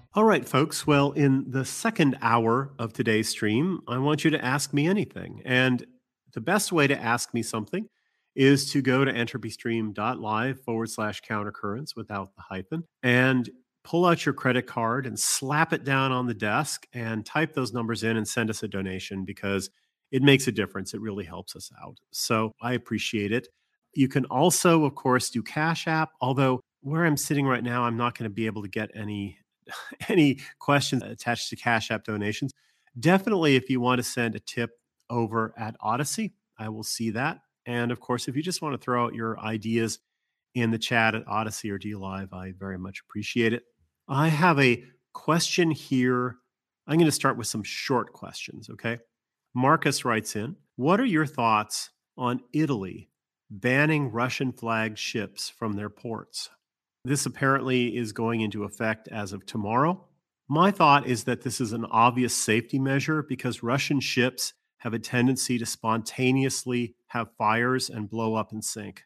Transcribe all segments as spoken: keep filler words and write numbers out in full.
All right, folks. Well, in the second hour of today's stream, I want you to ask me anything. And the best way to ask me something is to go to entropystream.live forward slash countercurrents without the hyphen and pull out your credit card and slap it down on the desk and type those numbers in and send us a donation because it makes a difference. It really helps us out. So I appreciate it. You can also, of course, do Cash App, although where I'm sitting right now, I'm not going to be able to get any any questions attached to Cash App donations. Definitely, if you want to send a tip over at Odyssey, I will see that. And of course, if you just want to throw out your ideas in the chat at Odyssey or D Live, I very much appreciate it. I have a question here. I'm going to start with some short questions, okay? Marcus writes in, what are your thoughts on Italy banning Russian flagged ships from their ports? This apparently is going into effect as of tomorrow. My thought is that this is an obvious safety measure because Russian ships have a tendency to spontaneously have fires and blow up and sink.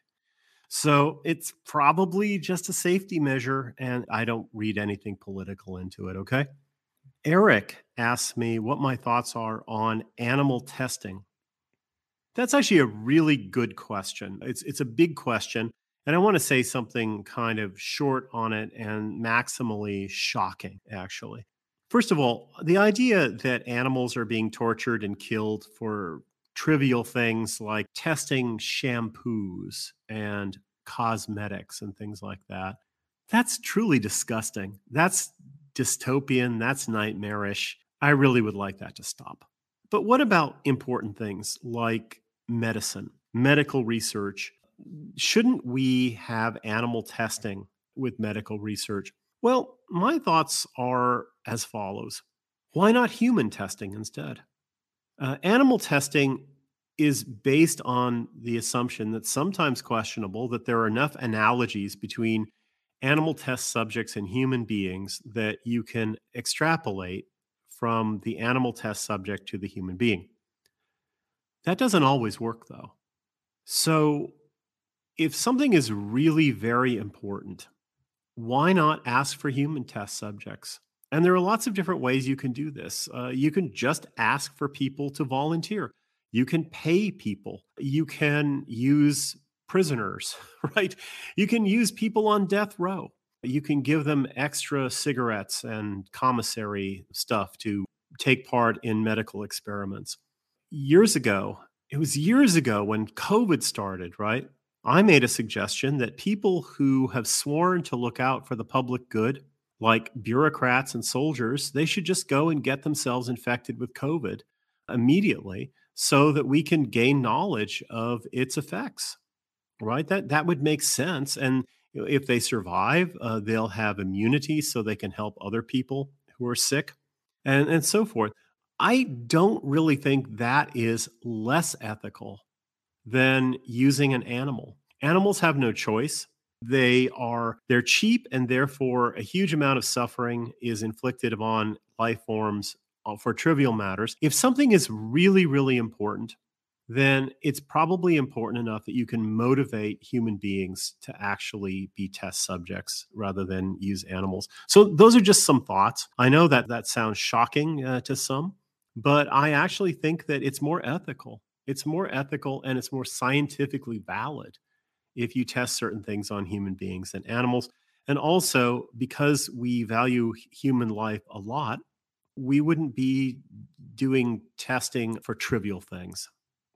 So it's probably just a safety measure, and I don't read anything political into it, okay? Eric asks me what my thoughts are on animal testing. That's actually a really good question. It's it's a big question, and I want to say something kind of short on it and maximally shocking, actually. First of all, the idea that animals are being tortured and killed for trivial things like testing shampoos and cosmetics and things like that, that's truly disgusting. That's dystopian. That's nightmarish. I really would like that to stop. But what about important things like medicine, medical research? Shouldn't we have animal testing with medical research? Well, my thoughts are as follows. Why not human testing instead? Uh, animal testing is based on the assumption that's sometimes questionable that there are enough analogies between animal test subjects and human beings that you can extrapolate from the animal test subject to the human being. That doesn't always work, though. So, if something is really very important, why not ask for human test subjects? And there are lots of different ways you can do this. Uh, you can just ask for people to volunteer. You can pay people. You can use prisoners, right? You can use people on death row. You can give them extra cigarettes and commissary stuff to take part in medical experiments. Years ago, it was years ago when COVID started, right? I made a suggestion that people who have sworn to look out for the public good, like bureaucrats and soldiers, they should just go and get themselves infected with COVID immediately so that we can gain knowledge of its effects, right? That that would make sense. And you know, if they survive, uh, they'll have immunity so they can help other people who are sick and, and so forth. I don't really think that is less ethical than using an animal. Animals have no choice. They are they're cheap and therefore a huge amount of suffering is inflicted upon life forms uh, for trivial matters. If something is really really important, then it's probably important enough that you can motivate human beings to actually be test subjects rather than use animals. So those are just some thoughts. I know that that sounds shocking uh, to some, but I actually think that it's more ethical. It's more ethical and it's more scientifically valid if you test certain things on human beings than animals. And also, because we value human life a lot, we wouldn't be doing testing for trivial things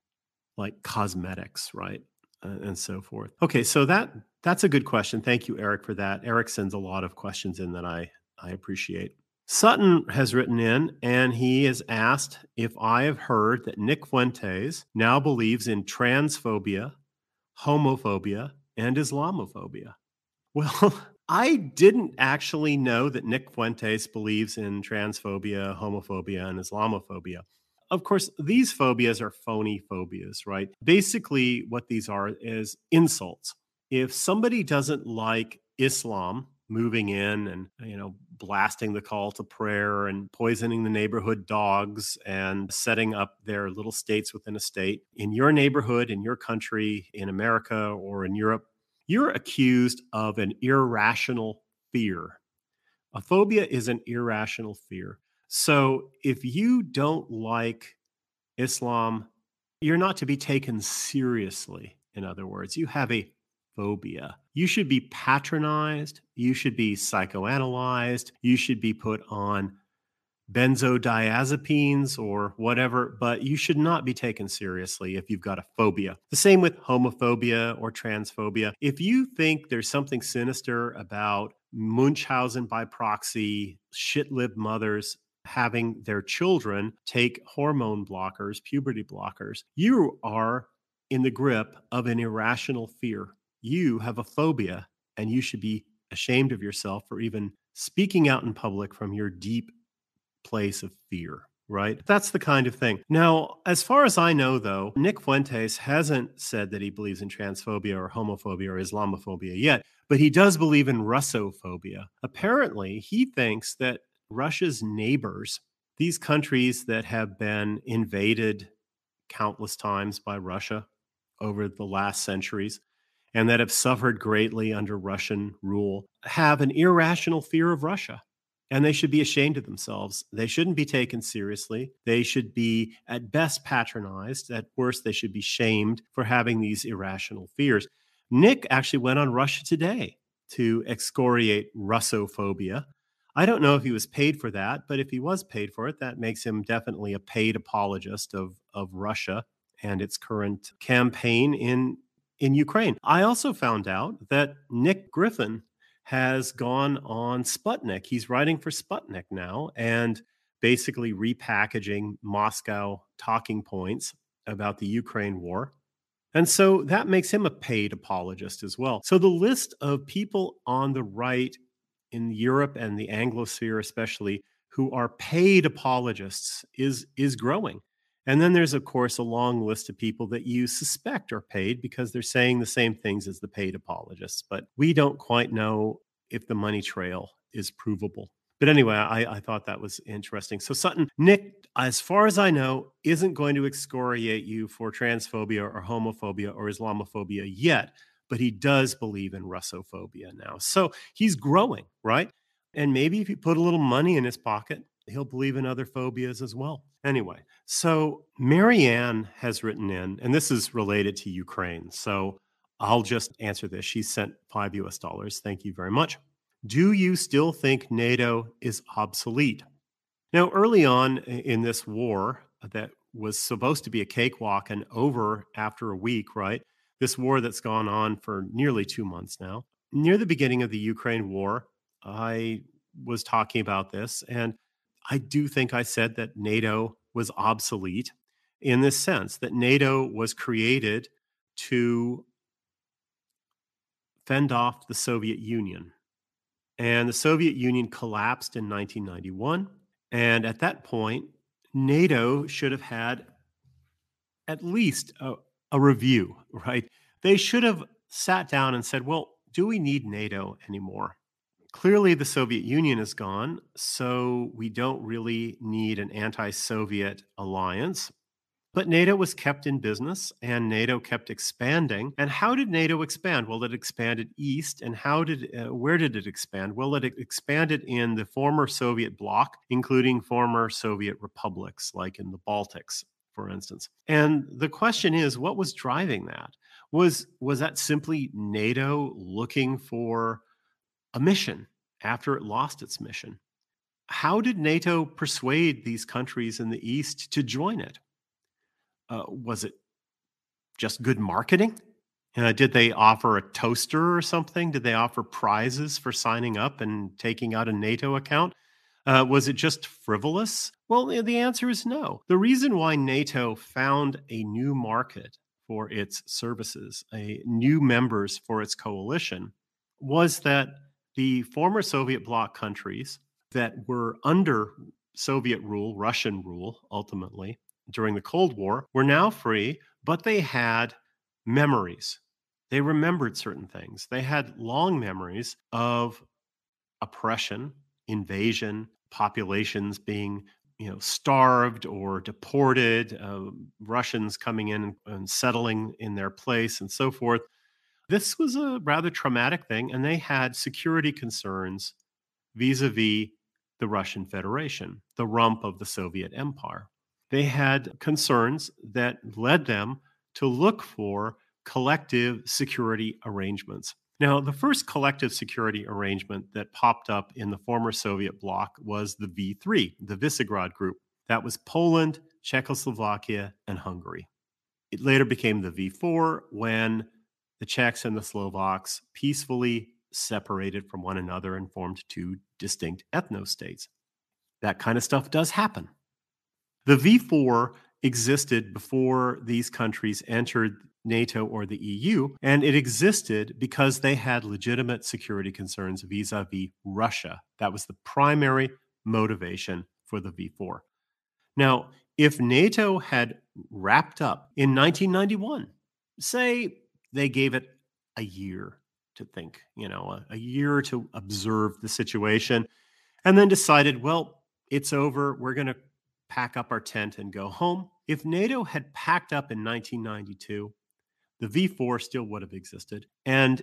like cosmetics, right? Uh, and so forth. Okay, so that that's a good question. Thank you, Eric, for that. Eric sends a lot of questions in that I I appreciate. Sutton has written in and he has asked if I have heard that Nick Fuentes now believes in transphobia, homophobia, and Islamophobia. Well, I didn't actually know that Nick Fuentes believes in transphobia, homophobia, and Islamophobia. Of course, these phobias are phony phobias, right? Basically, what these are is insults. If somebody doesn't like Islam moving in and, you know, blasting the call to prayer and poisoning the neighborhood dogs and setting up their little states within a state in your neighborhood, in your country, in America, or in Europe, you're accused of an irrational fear A phobia is an irrational fear. So if you don't like Islam, you're not to be taken seriously. In other words, you have a phobia. You should be patronized. You should be psychoanalyzed. You should be put on benzodiazepines or whatever, but you should not be taken seriously if you've got a phobia. The same with homophobia or transphobia. If you think there's something sinister about Munchausen by proxy, shit lived mothers having their children take hormone blockers, puberty blockers, you are in the grip of an irrational fear. You have a phobia, and you should be ashamed of yourself for even speaking out in public from your deep place of fear, right? That's the kind of thing. Now, as far as I know, though, Nick Fuentes hasn't said that he believes in transphobia or homophobia or Islamophobia yet, but he does believe in Russophobia. Apparently, he thinks that Russia's neighbors, these countries that have been invaded countless times by Russia over the last centuries, and that have suffered greatly under Russian rule, have an irrational fear of Russia. And they should be ashamed of themselves. They shouldn't be taken seriously. They should be, at best, patronized. At worst, they should be shamed for having these irrational fears. Nick actually went on Russia Today to excoriate Russophobia. I don't know if he was paid for that, but if he was paid for it, that makes him definitely a paid apologist of, of Russia and its current campaign in, in Ukraine. I also found out that Nick Griffin has gone on Sputnik. He's writing for Sputnik now and basically repackaging Moscow talking points about the Ukraine war. And so that makes him a paid apologist as well. So the list of people on the right in Europe and the Anglosphere especially who are paid apologists is is growing. And then there's, of course, a long list of people that you suspect are paid because they're saying the same things as the paid apologists. But we don't quite know if the money trail is provable. But anyway, I, I thought that was interesting. So, Sutton, Nick, as far as I know, isn't going to excoriate you for transphobia or homophobia or Islamophobia yet, but he does believe in Russophobia now. So he's growing, right? And maybe if you put a little money in his pocket, he'll believe in other phobias as well. Anyway, so Marianne has written in, and this is related to Ukraine. So I'll just answer this. She sent five U S dollars. Thank you very much. Do you still think NATO is obsolete? Now, early on in this war that was supposed to be a cakewalk and over after a week, right? This war that's gone on for nearly two months now. Near the beginning of the Ukraine war, I was talking about this, and I do think I said that NATO was obsolete in this sense that NATO was created to fend off the Soviet Union. And the Soviet Union collapsed in nineteen ninety-one. And at that point, NATO should have had at least a, a review, right? They should have sat down and said, well, do we need NATO anymore? Clearly, the Soviet Union is gone, so we don't really need an anti Soviet alliance. But NATO was kept in business and NATO kept expanding. And how did NATO expand? Well, it expanded east. And how did, uh, where did it expand? Well, it expanded in the former Soviet bloc, including former Soviet republics, like in the Baltics, for instance. And the question is, what was driving that? Was, was that simply NATO looking for a mission after it lost its mission? How did NATO persuade these countries in the East to join it? Uh, was it just good marketing? Uh, did they offer a toaster or something? Did they offer prizes for signing up and taking out a NATO account? Uh, was it just frivolous? Well, the the answer is no. The reason why NATO found a new market for its services, a new members for its coalition, was that the former Soviet bloc countries that were under Soviet rule, Russian rule, ultimately, during the Cold War, were now free, but they had memories. They remembered certain things. They had long memories of oppression, invasion, populations being, you know, starved or deported, uh, Russians coming in and settling in their place, and so forth. This was a rather traumatic thing, and they had security concerns vis-a-vis the Russian Federation, the rump of the Soviet Empire. They had concerns that led them to look for collective security arrangements. Now, the first collective security arrangement that popped up in the former Soviet bloc was the V three, the Visegrad Group. That was Poland, Czechoslovakia, and Hungary. It later became the V four when the Czechs and the Slovaks peacefully separated from one another and formed two distinct ethno-states. That kind of stuff does happen. The V four existed before these countries entered NATO or the E U, and it existed because they had legitimate security concerns vis-a-vis Russia. That was the primary motivation for the V four. Now, if NATO had wrapped up in nineteen ninety-one, say they gave it a year to think, you know, a, a year to observe the situation, and then decided, well, it's over, we're going to pack up our tent and go home. If NATO had packed up in nineteen ninety-two, the V four still would have existed, and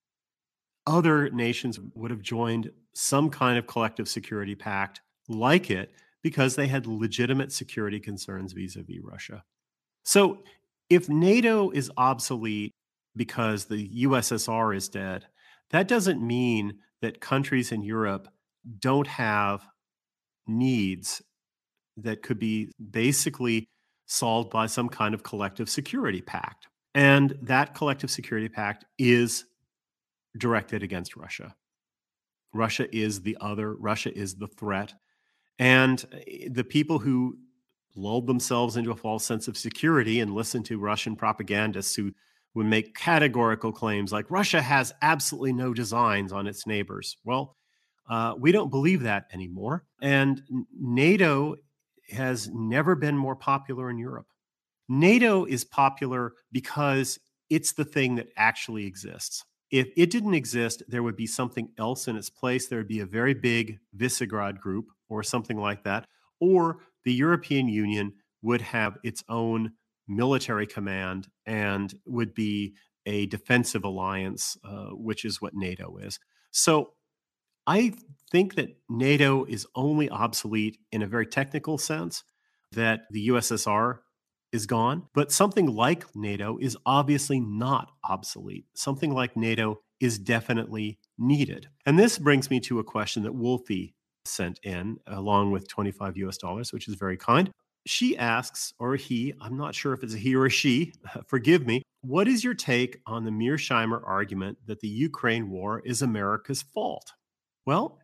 other nations would have joined some kind of collective security pact like it because they had legitimate security concerns vis-a-vis Russia. So if NATO is obsolete because the U S S R is dead, that doesn't mean that countries in Europe don't have needs that could be basically solved by some kind of collective security pact. And that collective security pact is directed against Russia. Russia is the other, Russia is the threat. And the people who lulled themselves into a false sense of security and listened to Russian propagandists who would make categorical claims like Russia has absolutely no designs on its neighbors. Well, uh, we don't believe that anymore. And NATO has never been more popular in Europe. NATO is popular because it's the thing that actually exists. If it didn't exist, there would be something else in its place. There would be a very big Visegrad group or something like that. Or the European Union would have its own military command and would be a defensive alliance, uh, which is what NATO is. So I think that NATO is only obsolete in a very technical sense, that the U S S R is gone, but something like NATO is obviously not obsolete. Something like NATO is definitely needed. And this brings me to a question that Wolfie sent in along with twenty-five U S dollars, which is very kind. She asks, or he, I'm not sure if it's a he or a she, forgive me, what is your take on the Mearsheimer argument that the Ukraine war is America's fault? Well,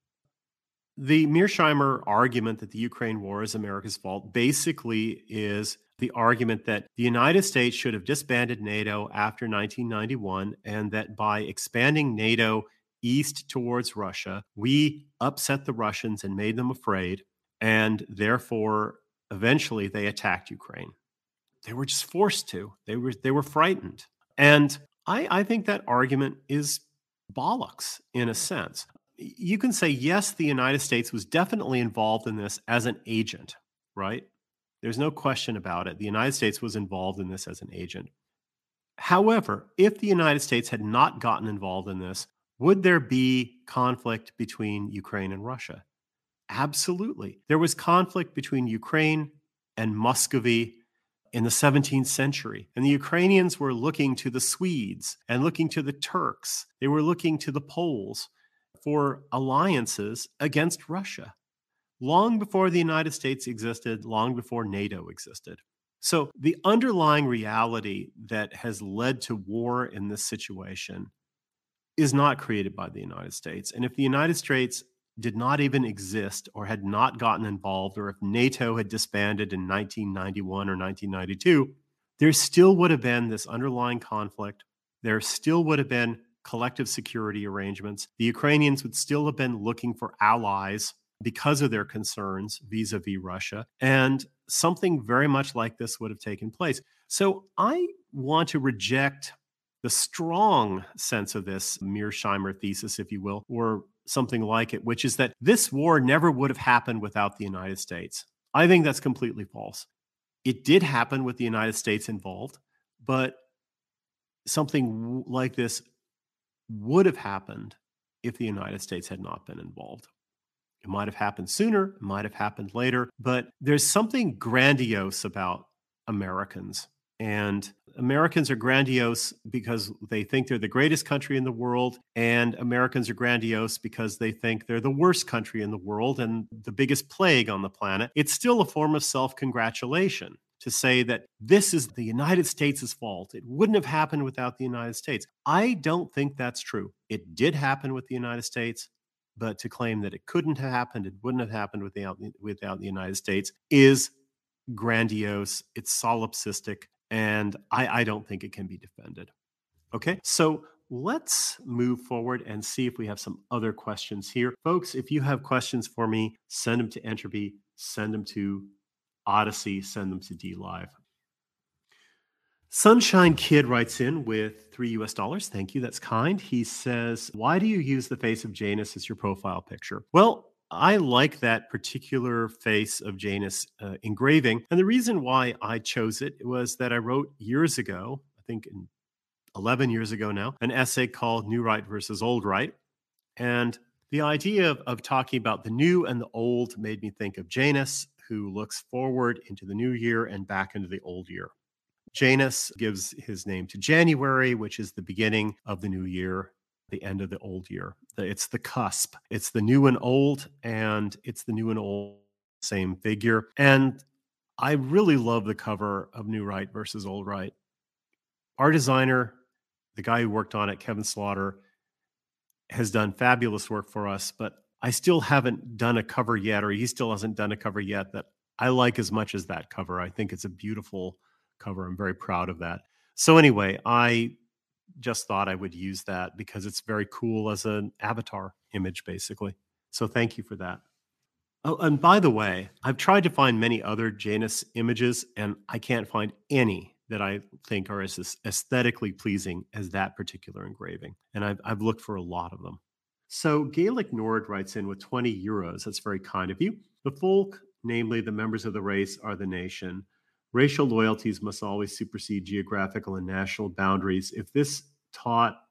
the Mearsheimer argument that the Ukraine war is America's fault basically is the argument that the United States should have disbanded NATO after nineteen ninety-one, and that by expanding NATO east towards Russia, we upset the Russians and made them afraid, and therefore, eventually they attacked Ukraine. They were just forced to. They were they were frightened. And I, I think that argument is bollocks in a sense. You can say, yes, the United States was definitely involved in this as an agent, right? There's no question about it. The United States was involved in this as an agent. However, if the United States had not gotten involved in this, would there be conflict between Ukraine and Russia? Absolutely. There was conflict between Ukraine and Muscovy in the seventeenth century. And the Ukrainians were looking to the Swedes and looking to the Turks. They were looking to the Poles for alliances against Russia, long before the United States existed, long before NATO existed. So the underlying reality that has led to war in this situation is not created by the United States. And if the United States did not even exist or had not gotten involved, or if NATO had disbanded in nineteen ninety-one or nineteen ninety-two, there still would have been this underlying conflict. There still would have been collective security arrangements. The Ukrainians would still have been looking for allies because of their concerns vis-a-vis Russia. And something very much like this would have taken place. So I want to reject the strong sense of this Mearsheimer thesis, if you will, or something like it, which is that this war never would have happened without the United States. I think that's completely false. It did happen with the United States involved, but something like this would have happened if the United States had not been involved. It might have happened sooner, it might have happened later, but there's something grandiose about Americans. And Americans are grandiose because they think they're the greatest country in the world, and Americans are grandiose because they think they're the worst country in the world and the biggest plague on the planet. It's still a form of self-congratulation to say that this is the United States' fault. It wouldn't have happened without the United States. I don't think that's true. It did happen with the United States. But to claim that it couldn't have happened, it wouldn't have happened without, without the United States is grandiose, it's solipsistic, and I, I don't think it can be defended. Okay, so let's move forward and see if we have some other questions here. Folks, if you have questions for me, send them to Entropy, send them to Odyssey, send them to DLive. Sunshine Kid writes in with three U S dollars. Thank you. That's kind. He says, why do you use the face of Janus as your profile picture? Well, I like that particular face of Janus uh, engraving. And the reason why I chose it was that I wrote years ago, I think in eleven years ago now, an essay called New Right versus Old Right. And the idea of, of talking about the new and the old made me think of Janus, who looks forward into the new year and back into the old year. Janus gives his name to January, which is the beginning of the new year, the end of the old year. It's the cusp. It's the new and old, and it's the new and old, same figure. And I really love the cover of New Right versus Old Right. Our designer, the guy who worked on it, Kevin Slaughter, has done fabulous work for us, but I still haven't done a cover yet, or he still hasn't done a cover yet that I like as much as that cover. I think it's a beautiful cover. I'm very proud of that. So anyway, I just thought I would use that because it's very cool as an avatar image, basically. So thank you for that. Oh, and by the way, I've tried to find many other Janus images, and I can't find any that I think are as aesthetically pleasing as that particular engraving. And I've, I've looked for a lot of them. So Gaelic Nord writes in with twenty euros. That's very kind of you. The folk, namely the members of the race, are the nation. Racial loyalties must always supersede geographical and national boundaries. If this taught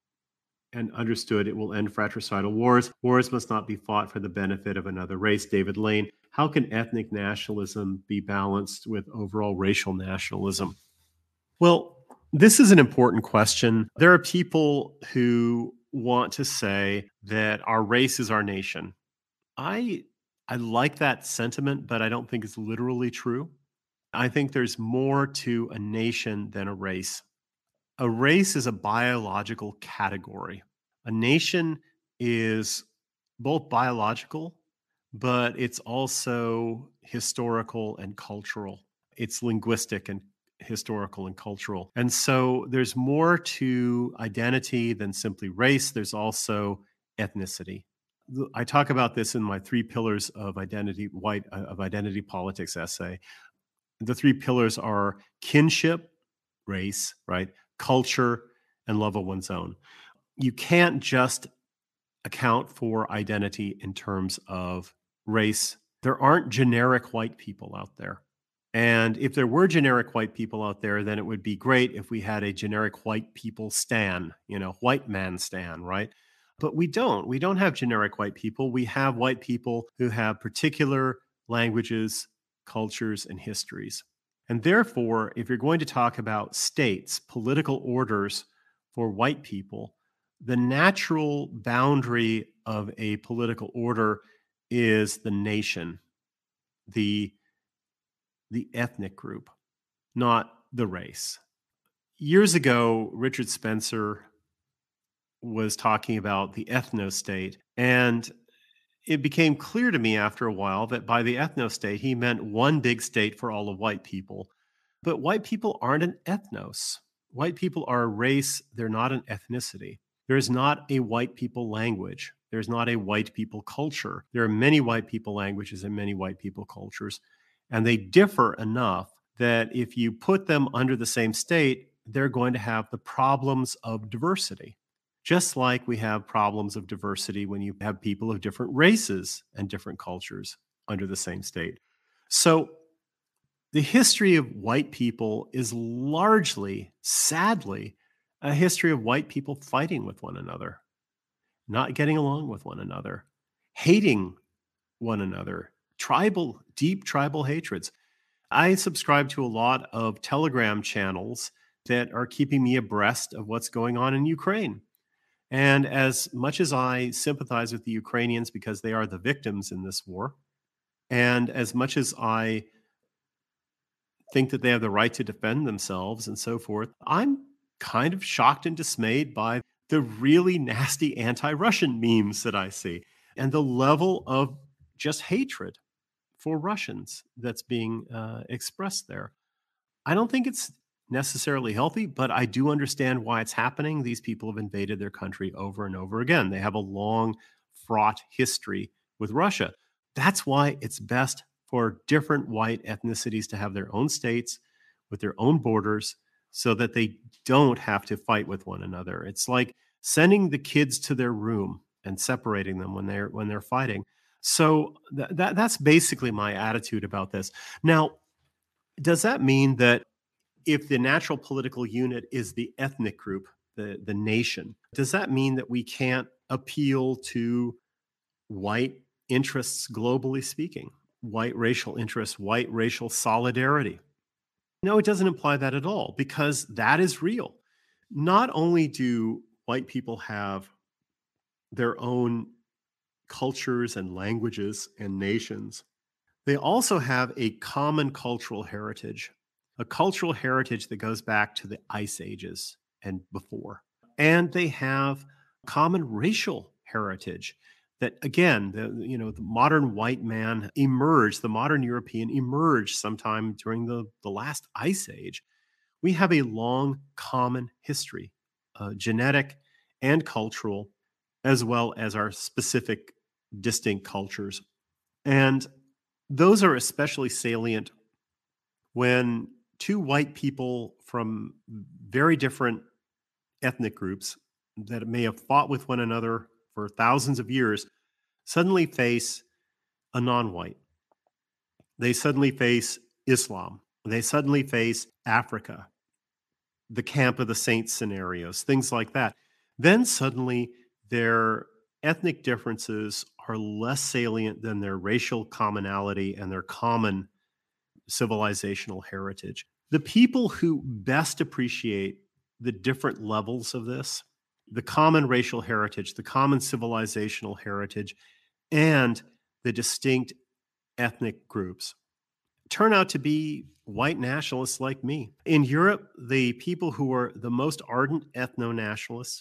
and understood, it will end fratricidal wars. Wars must not be fought for the benefit of another race. David Lane. How can ethnic nationalism be balanced with overall racial nationalism? Well, this is an important question. There are people who want to say that our race is our nation. I I like that sentiment, but I don't think it's literally true. I think there's more to a nation than a race. A race is a biological category. A nation is both biological, but it's also historical and cultural. It's linguistic and historical and cultural. And so there's more to identity than simply race. There's also ethnicity. I talk about this in my three pillars of identity, white of identity politics essay. The three pillars are kinship, race, right? Culture, and love of one's own. You can't just account for identity in terms of race. There aren't generic white people out there. And if there were generic white people out there, then it would be great if we had a generic white people stan, you know, white man stan, right? But we don't. We don't have generic white people. We have white people who have particular languages, cultures, and histories. And therefore, if you're going to talk about states, political orders for white people, the natural boundary of a political order is the nation, the, the ethnic group, not the race. Years ago, Richard Spencer was talking about the ethno-state, and it became clear to me after a while that by the ethno-state, he meant one big state for all of white people. But white people aren't an ethnos. White people are a race. They're not an ethnicity. There's not a white people language. There's not a white people culture. There are many white people languages and many white people cultures, and they differ enough that if you put them under the same state, they're going to have the problems of diversity. Just like we have problems of diversity when you have people of different races and different cultures under the same state. So the history of white people is largely, sadly, a history of white people fighting with one another. not getting along with one another, hating one another, tribal, deep tribal hatreds. I subscribe to a lot of Telegram channels that are keeping me abreast of what's going on in Ukraine. And as much as I sympathize with the Ukrainians because they are the victims in this war, and as much as I think that they have the right to defend themselves and so forth, I'm kind of shocked and dismayed by the really nasty anti Russian memes that I see and the level of just hatred for Russians that's being uh, expressed there. I don't think it's necessarily healthy, but I do understand why it's happening. These people have invaded their country over and over again. They have a long, fraught history with Russia. That's why it's best for different white ethnicities to have their own states with their own borders so that they don't have to fight with one another. It's like sending the kids to their room and separating them when they're when they're fighting. So th- that that's basically my attitude about this. Now, does that mean that if the natural political unit is the ethnic group, the, the nation, does that mean that we can't appeal to white interests globally speaking, white racial interests, white racial solidarity? No, it doesn't imply that at all because that is real. Not only do white people have their own cultures and languages and nations, they also have a common cultural heritage, a cultural heritage that goes back to the ice ages and before. And they have common racial heritage that again, the you know, the modern white man emerged, the modern European emerged sometime during the, the last ice age. We have a long common history, uh, genetic and cultural, as well as our specific distinct cultures. And those are especially salient when two white people from very different ethnic groups that may have fought with one another for thousands of years suddenly face a non white. They suddenly face Islam. They suddenly face Africa, the camp of the saints scenarios, things like that. Then suddenly their ethnic differences are less salient than their racial commonality and their common civilizational heritage. The people who best appreciate the different levels of this, the common racial heritage, the common civilizational heritage, and the distinct ethnic groups, turn out to be white nationalists like me. In Europe, the people who are the most ardent ethno nationalists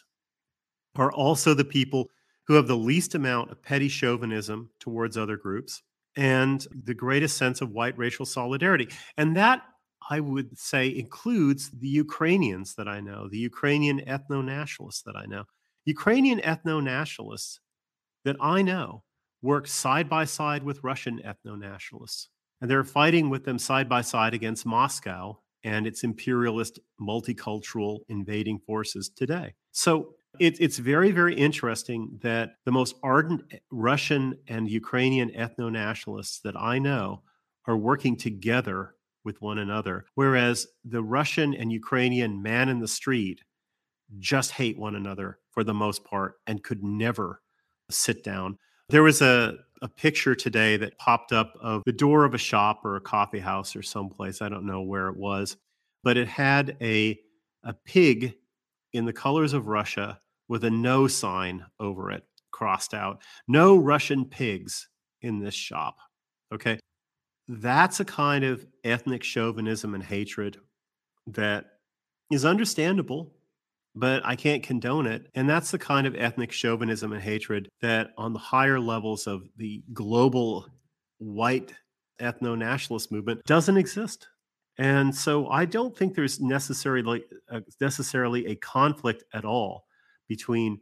are also the people who have the least amount of petty chauvinism towards other groups and the greatest sense of white racial solidarity. And that, I would say, includes the Ukrainians that I know, the Ukrainian ethno nationalists that I know. Ukrainian ethno nationalists that I know work side by side with Russian ethno nationalists. And they're fighting with them side by side against Moscow and its imperialist, multicultural invading forces today. So it, it's very, very interesting that the most ardent Russian and Ukrainian ethno nationalists that I know are working together with one another, whereas the Russian and Ukrainian man in the street just hate one another for the most part and could never sit down. There was a, a picture today that popped up of the door of a shop or a coffee house or someplace. I don't know where it was, but it had a, a pig in the colors of Russia with a no sign over it crossed out. No Russian pigs in this shop. Okay. That's a kind of ethnic chauvinism and hatred that is understandable, but I can't condone it. And that's the kind of ethnic chauvinism and hatred that on the higher levels of the global white ethno nationalist movement doesn't exist. And so I don't think there's necessarily uh, necessarily a conflict at all between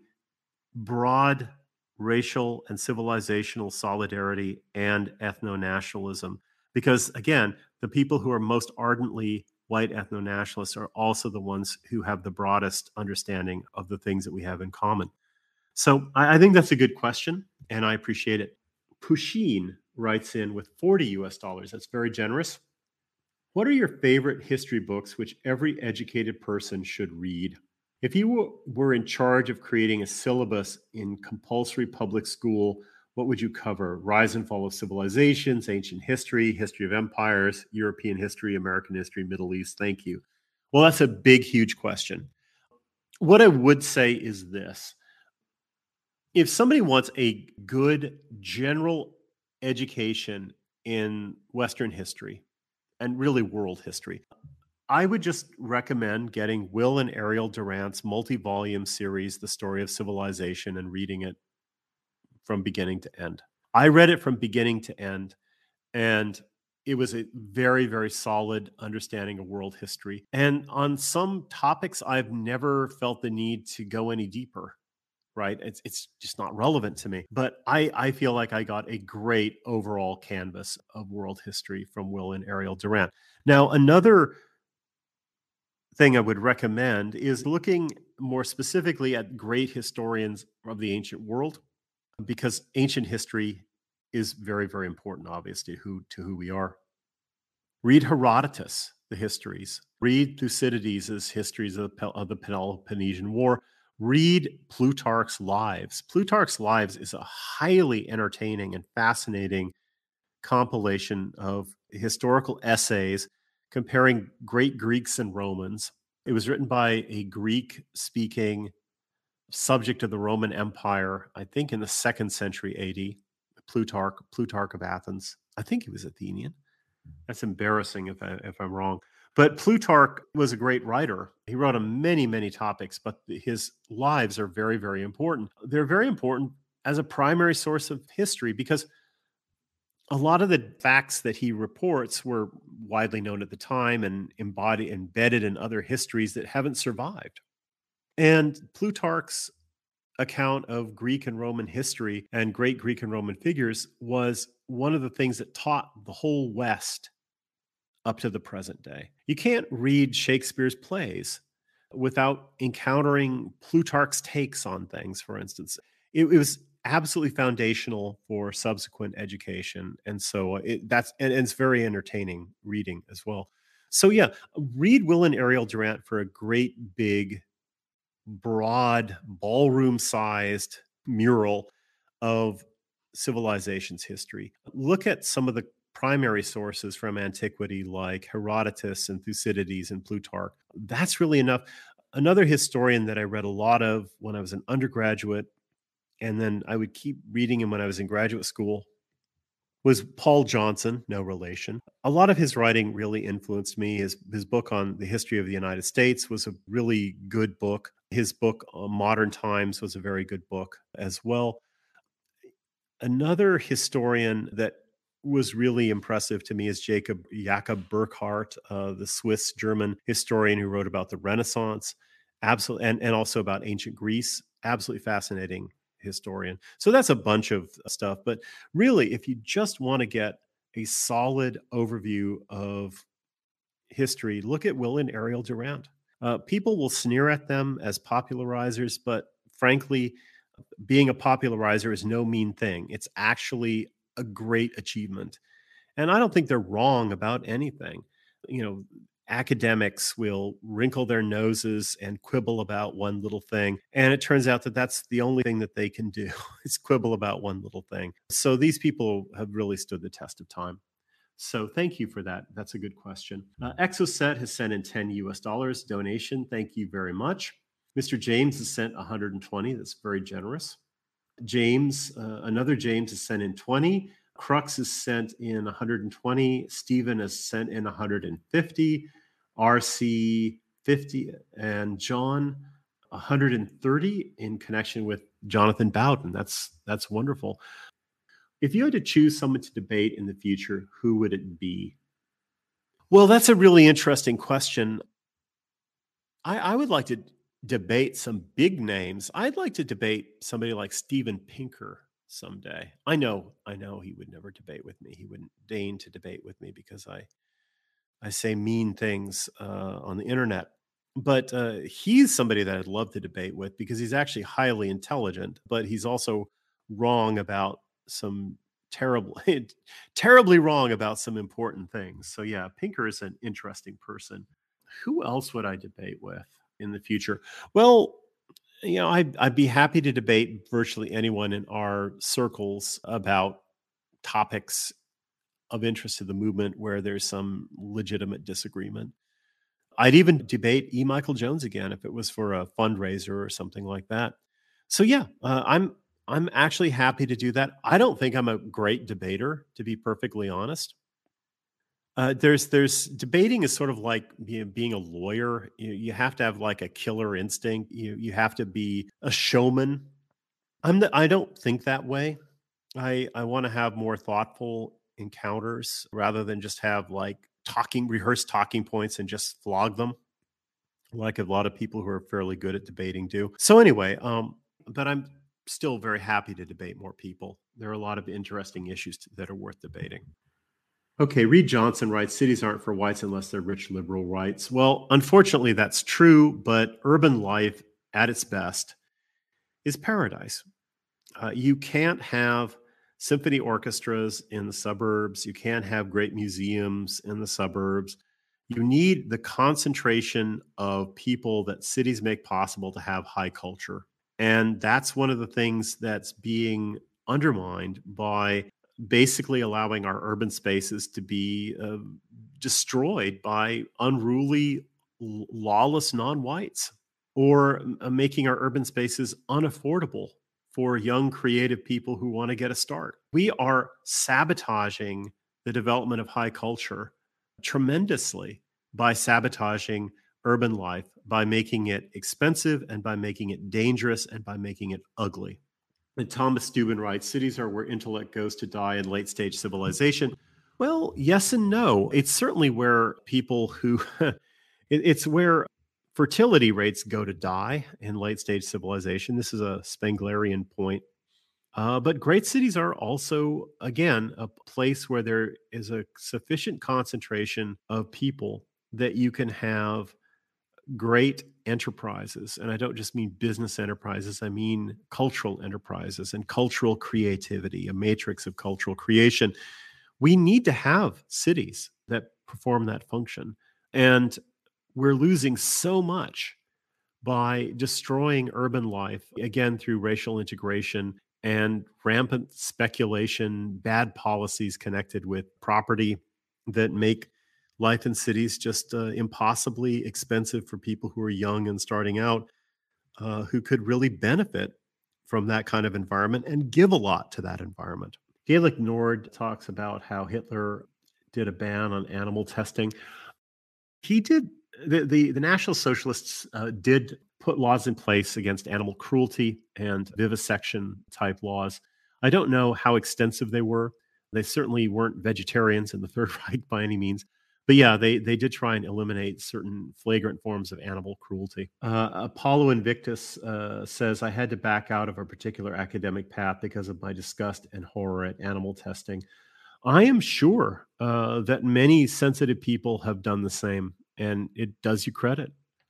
broad racial and civilizational solidarity and ethno nationalism. Because again, the people who are most ardently white ethno nationalists are also the ones who have the broadest understanding of the things that we have in common. So I, I think that's a good question, and I appreciate it. Pusheen writes in with forty U S dollars. That's very generous. What are your favorite history books which every educated person should read? If you were were in charge of creating a syllabus in compulsory public school, what would you cover? Rise and fall of civilizations, ancient history, history of empires, European history, American history, Middle East. Thank you. Well, that's a big, huge question. What I would say is this. If somebody wants a good general education in Western history and really world history, I would just recommend getting Will and Ariel Durant's multi-volume series, The Story of Civilization, and reading it from beginning to end. I read it from beginning to end, and it was a very, very solid understanding of world history. And on some topics, I've never felt the need to go any deeper, right? It's it's just not relevant to me. But I, I feel like I got a great overall canvas of world history from Will and Ariel Durant. Now, another thing I would recommend is looking more specifically at great historians of the ancient world, because ancient history is very, very important, obviously, who to who we are. Read Herodotus, the histories. Read Thucydides' histories of the, of the Peloponnesian War. Read Plutarch's Lives. Plutarch's Lives is a highly entertaining and fascinating compilation of historical essays comparing great Greeks and Romans. It was written by a Greek-speaking subject of the Roman Empire, I think in the second century A D, Plutarch, Plutarch of Athens. I think he was Athenian. That's embarrassing if, I, if I'm wrong. But Plutarch was a great writer. He wrote on many, many topics, but his lives are very, very important. They're very important as a primary source of history because a lot of the facts that he reports were widely known at the time and embodied, embedded in other histories that haven't survived. And Plutarch's account of Greek and Roman history and great Greek and Roman figures was one of the things that taught the whole West up to the present day. You can't read Shakespeare's plays without encountering Plutarch's takes on things, for instance. It, it was absolutely foundational for subsequent education. And so it, that's, and, and it's very entertaining reading as well. So yeah, read Will and Ariel Durant for a great big broad ballroom-sized mural of civilization's history. Look at some of the primary sources from antiquity like Herodotus and Thucydides and Plutarch. That's really enough. Another historian that I read a lot of when I was an undergraduate, and then I would keep reading him when I was in graduate school, was Paul Johnson, no relation. A lot of his writing really influenced me. His, his book on the history of the United States was a really good book. His book, uh, Modern Times, was a very good book as well. Another historian that was really impressive to me is Jacob Jakob Burckhardt, uh, the Swiss-German historian who wrote about the Renaissance, absolutely, and, and also about ancient Greece. Absolutely fascinating historian. So that's a bunch of stuff. But really, if you just want to get a solid overview of history, look at Will and Ariel Durant. Uh, people will sneer at them as popularizers, but frankly, being a popularizer is no mean thing. It's actually a great achievement. And I don't think they're wrong about anything. You know, academics will wrinkle their noses and quibble about one little thing. And it turns out that that's the only thing that they can do is quibble about one little thing. So these people have really stood the test of time. So thank you for that. That's a good question. Uh, Exoset has sent in ten U S dollars donation. Thank you very much. Mister James has sent one hundred twenty. That's very generous. James, uh, another James has sent in twenty. Crux has sent in one hundred twenty. Stephen has sent in one hundred fifty. R C fifty. And John one hundred thirty in connection with Jonathan Bowden. That's that's wonderful. If you had to choose someone to debate in the future, who would it be? Well, that's a really interesting question. I, I would like to debate some big names. I'd like to debate somebody like Steven Pinker someday. I know, I know he would never debate with me. He wouldn't deign to debate with me because I, I say mean things uh, on the internet. But uh, he's somebody that I'd love to debate with because he's actually highly intelligent, but he's also wrong about some terrible, terribly wrong about some important things. So yeah, Pinker is an interesting person. Who else would I debate with? in the future? Well, you know, I'd, I'd be happy to debate virtually anyone in our circles about topics of interest to the movement where there's some legitimate disagreement. I'd even debate E. Michael Jones again if it was for a fundraiser or something like that. So yeah, uh, I'm I'm actually happy to do that. I don't think I'm a great debater, to be perfectly honest. Uh, there's there's debating is sort of like you know, being a lawyer. You, you have to have like a killer instinct. You you have to be a showman. I'm the, I don't think that way. I I want to have more thoughtful encounters rather than just have like talking rehearsed talking points and just flog them like a lot of people who are fairly good at debating do. So anyway, um, but I'm still very happy to debate more people. There are a lot of interesting issues to, that are worth debating. Okay, Reed Johnson writes, cities aren't for whites unless they're rich liberal whites. Well, unfortunately, that's true, but urban life at its best is paradise. Uh, you can't have symphony orchestras in the suburbs. You can't have great museums in the suburbs. You need the concentration of people that cities make possible to have high culture. And that's one of the things that's being undermined by basically allowing our urban spaces to be uh, destroyed by unruly, lawless non whites, or uh, making our urban spaces unaffordable for young creative people who want to get a start. We are sabotaging the development of high culture tremendously by sabotaging urban life, by making it expensive and by making it dangerous and by making it ugly. And Thomas Dubin writes, cities are where intellect goes to die in late stage civilization. Well, yes and no. It's certainly where people who, it, it's where fertility rates go to die in late stage civilization. This is a Spenglerian point. Uh, but great cities are also, again, a place where there is a sufficient concentration of people that you can have great enterprises. And I don't just mean business enterprises, I mean cultural enterprises and cultural creativity, a matrix of cultural creation. We need to have cities that perform that function. And we're losing so much by destroying urban life, again, through racial integration and rampant speculation, bad policies connected with property that make life in cities just uh, impossibly expensive for people who are young and starting out, uh, who could really benefit from that kind of environment and give a lot to that environment. Gaelic Nord talks about how Hitler did a ban on animal testing. He did. The the, the National Socialists uh, did put laws in place against animal cruelty and vivisection type laws. I don't know how extensive they were. They certainly weren't vegetarians in the Third Reich by any means. But yeah, they they did try and eliminate certain flagrant forms of animal cruelty. Uh, Apollo Invictus uh, says, I had to back out of a particular academic path because of my disgust and horror at animal testing. I am sure uh, that many sensitive people have done the same, and it does you credit.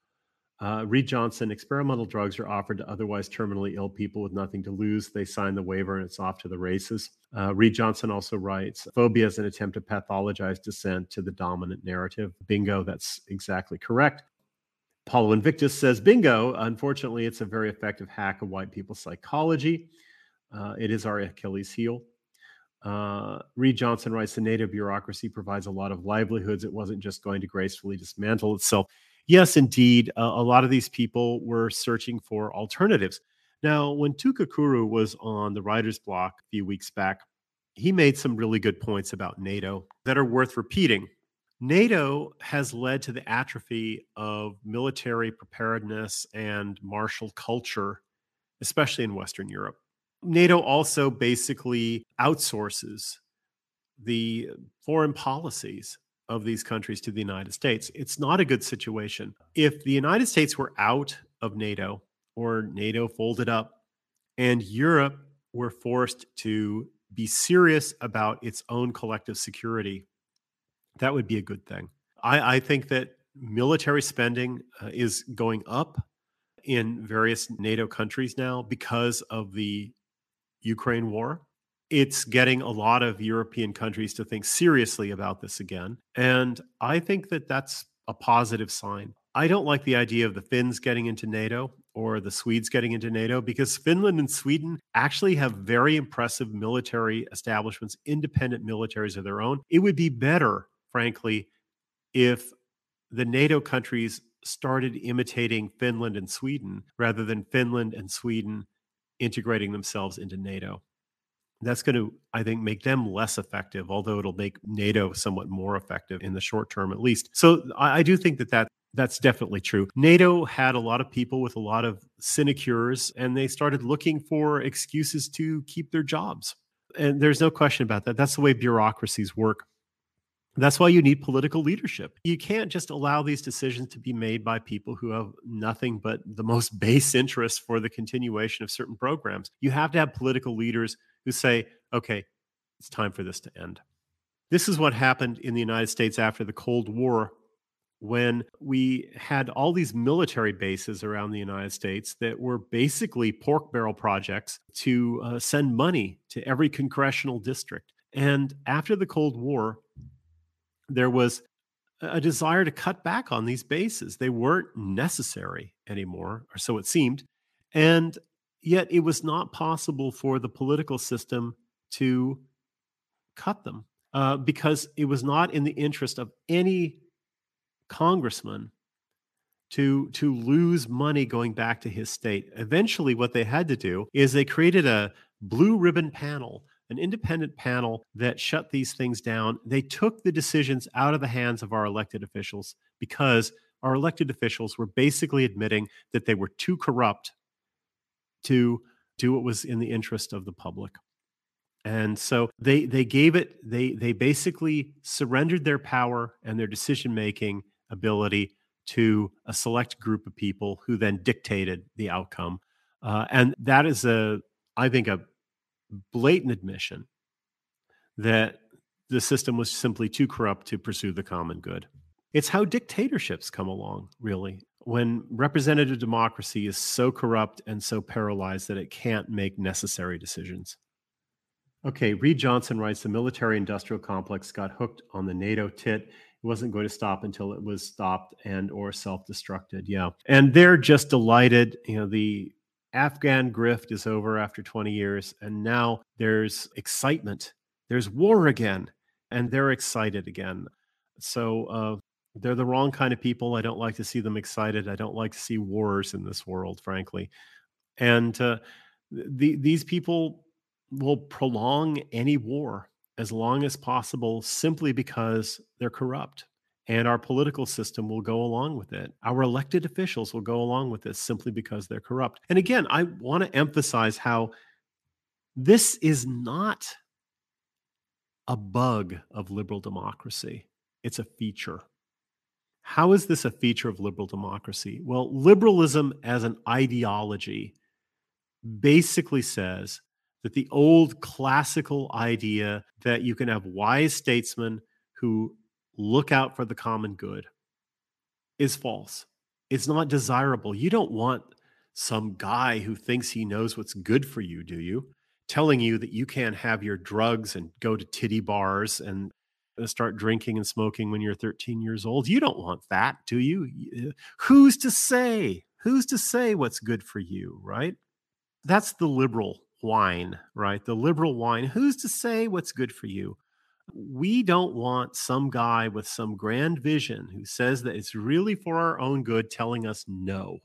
Uh, Reed Johnson, experimental drugs are offered to otherwise terminally ill people with nothing to lose. They sign the waiver and it's off to the races. Uh, Reed Johnson also writes, phobia is an attempt to pathologize dissent to the dominant narrative. Bingo, that's exactly correct. Paulo Invictus says, bingo, unfortunately, it's a very effective hack of white people's psychology. Uh, it is our Achilles heel. Uh, Reed Johnson writes, the native bureaucracy provides a lot of livelihoods. It wasn't just going to gracefully dismantle itself. Yes, indeed, uh, a lot of these people were searching for alternatives. Now, when Tukakuru was on the writer's block a few weeks back, he made some really good points about NATO that are worth repeating. NATO has led to the atrophy of military preparedness and martial culture, especially in Western Europe. NATO also basically outsources the foreign policies of these countries to the United States. It's not a good situation. If the United States were out of NATO or NATO folded up and Europe were forced to be serious about its own collective security, that would be a good thing. I, I think that military spending uh, is going up in various NATO countries now because of the Ukraine war. It's getting a lot of European countries to think seriously about this again. And I think that that's a positive sign. I don't like the idea of the Finns getting into NATO or the Swedes getting into NATO because Finland and Sweden actually have very impressive military establishments, independent militaries of their own. It would be better, frankly, if the NATO countries started imitating Finland and Sweden rather than Finland and Sweden integrating themselves into NATO. That's going to, I think, make them less effective, although it'll make NATO somewhat more effective in the short term, at least. So I, I do think that, that that's definitely true. NATO had a lot of people with a lot of sinecures, and they started looking for excuses to keep their jobs. And there's no question about that. That's the way bureaucracies work. That's why you need political leadership. You can't just allow these decisions to be made by people who have nothing but the most base interest for the continuation of certain programs. You have to have political leaders who say, okay, it's time for this to end. This is what happened in the United States after the Cold War, when we had all these military bases around the United States that were basically pork barrel projects to uh, send money to every congressional district. And after the Cold War, there was a desire to cut back on these bases. They weren't necessary anymore, or so it seemed. And yet it was not possible for the political system to cut them uh, because it was not in the interest of any congressman to, to lose money going back to his state. Eventually, what they had to do is they created a blue ribbon panel, an independent panel that shut these things down. They took the decisions out of the hands of our elected officials because our elected officials were basically admitting that they were too corrupt to do what was in the interest of the public. And so they they gave it, they they basically surrendered their power and their decision-making ability to a select group of people who then dictated the outcome. Uh, and that is a, I think, a blatant admission that the system was simply too corrupt to pursue the common good. It's how dictatorships come along, really, when representative democracy is so corrupt and so paralyzed that it can't make necessary decisions. Okay, Reed Johnson writes, the military-industrial complex got hooked on the NATO tit. It wasn't going to stop until it was stopped and or self-destructed. Yeah, and they're just delighted. You know, the Afghan grift is over after twenty years, and now there's excitement. There's war again, and they're excited again. So uh, they're the wrong kind of people. I don't like to see them excited. I don't like to see wars in this world, frankly. And uh, the, these people will prolong any war as long as possible simply because they're corrupt. And our political system will go along with it. Our elected officials will go along with this simply because they're corrupt. And again, I want to emphasize how this is not a bug of liberal democracy. It's a feature. How is this a feature of liberal democracy? Well, liberalism as an ideology basically says that the old classical idea that you can have wise statesmen who look out for the common good is false. It's not desirable. You don't want some guy who thinks he knows what's good for you, do you? Telling you that you can't have your drugs and go to titty bars and start drinking and smoking when you're thirteen years old. You don't want that, do you? Who's to say? Who's to say what's good for you, right? That's the liberal whine, right? The liberal whine. Who's to say what's good for you? We don't want some guy with some grand vision who says that it's really for our own good telling us no.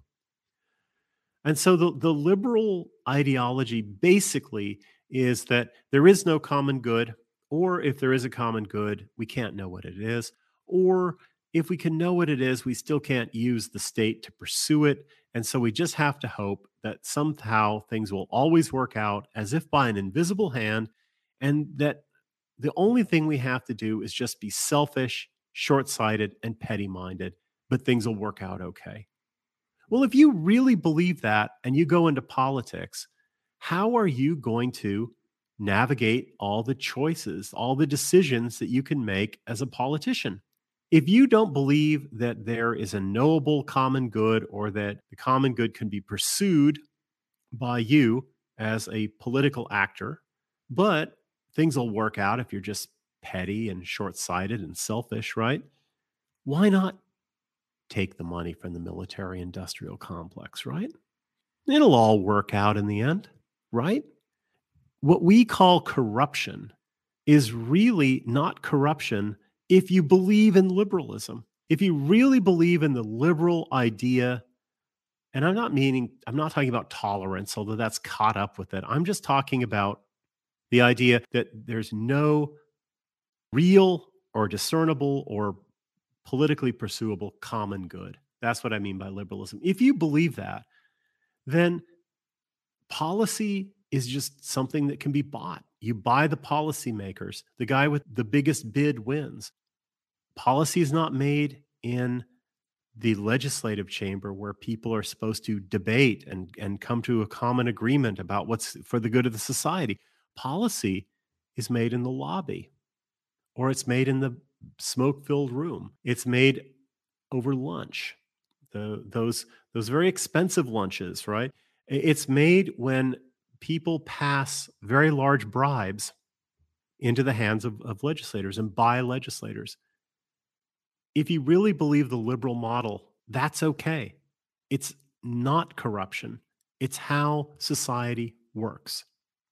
And so the, the liberal ideology basically is that there is no common good, or if there is a common good, we can't know what it is, or if we can know what it is, we still can't use the state to pursue it. And so we just have to hope that somehow things will always work out as if by an invisible hand, and that the only thing we have to do is just be selfish, short-sighted, and petty-minded, but things will work out okay. Well, if you really believe that and you go into politics, how are you going to navigate all the choices, all the decisions that you can make as a politician? If you don't believe that there is a knowable common good or that the common good can be pursued by you as a political actor, but things will work out if you're just petty and short-sighted and selfish, right? Why not take the money from the military industrial complex, right? It'll all work out in the end, right? What we call corruption is really not corruption if you believe in liberalism. If you really believe in the liberal idea, and I'm not meaning, I'm not talking about tolerance, although that's caught up with it. I'm just talking about the idea that there's no real or discernible or politically pursuable common good. That's what I mean by liberalism. If you believe that, then policy is just something that can be bought. You buy the policymakers. The guy with the biggest bid wins. Policy is not made in the legislative chamber where people are supposed to debate and, and come to a common agreement about what's for the good of the society. Policy is made in the lobby, or it's made in the smoke-filled room. It's made over lunch. The, those, those very expensive lunches, right? It's made when people pass very large bribes into the hands of, of legislators and by legislators. If you really believe the liberal model, that's okay. It's not corruption. It's how society works.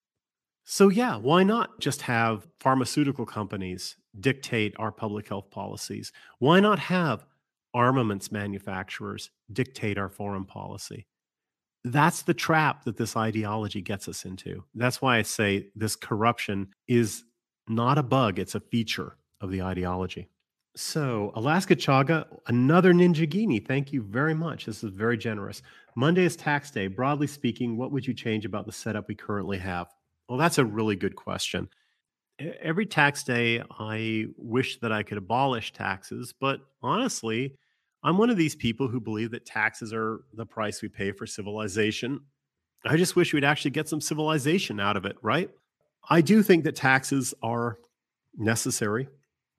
So yeah, why not just have pharmaceutical companies dictate our public health policies? Why not have armaments manufacturers dictate our foreign policy? That's the trap that this ideology gets us into. That's why I say this corruption is not a bug, it's a feature of the ideology. So, Alaska Chaga, another Ninjagini. Thank you very much. This is very generous. Monday is tax day. Broadly speaking, what would you change about the setup we currently have? Well, that's a really good question. E- Every tax day, I wish that I could abolish taxes, but honestly, I'm one of these people who believe that taxes are the price we pay for civilization. I just wish we'd actually get some civilization out of it, right? I do think that taxes are necessary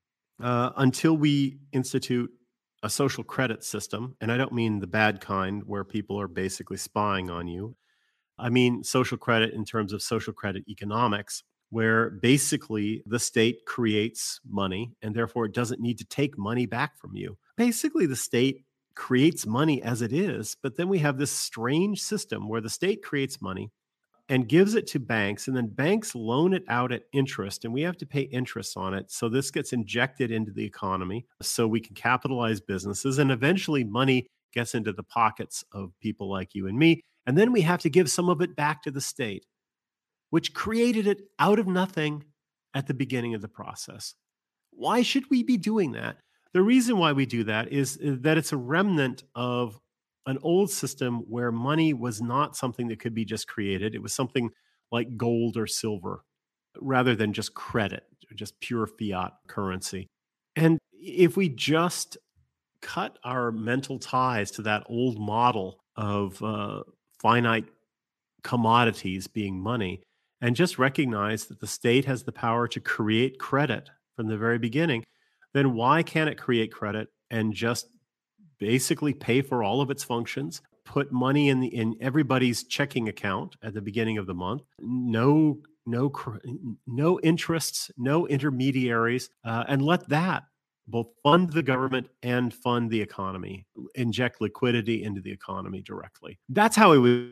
uh, until we institute a social credit system. And I don't mean the bad kind where people are basically spying on you. I mean social credit in terms of social credit economics, where basically the state creates money and therefore it doesn't need to take money back from you. Basically, the state creates money as it is, but then we have this strange system where the state creates money and gives it to banks, and then banks loan it out at interest, and we have to pay interest on it. So this gets injected into the economy so we can capitalize businesses, and eventually money gets into the pockets of people like you and me. And then we have to give some of it back to the state, which created it out of nothing at the beginning of the process. Why should we be doing that? The reason why we do that is that it's a remnant of an old system where money was not something that could be just created. It was something like gold or silver rather than just credit, just pure fiat currency. And if we just cut our mental ties to that old model of uh, finite commodities being money and just recognize that the state has the power to create credit from the very beginning, then why can't it create credit and just basically pay for all of its functions, put money in the in everybody's checking account at the beginning of the month, no no no interests, no intermediaries, uh, and let that both fund the government and fund the economy, inject liquidity into the economy directly. That's how it would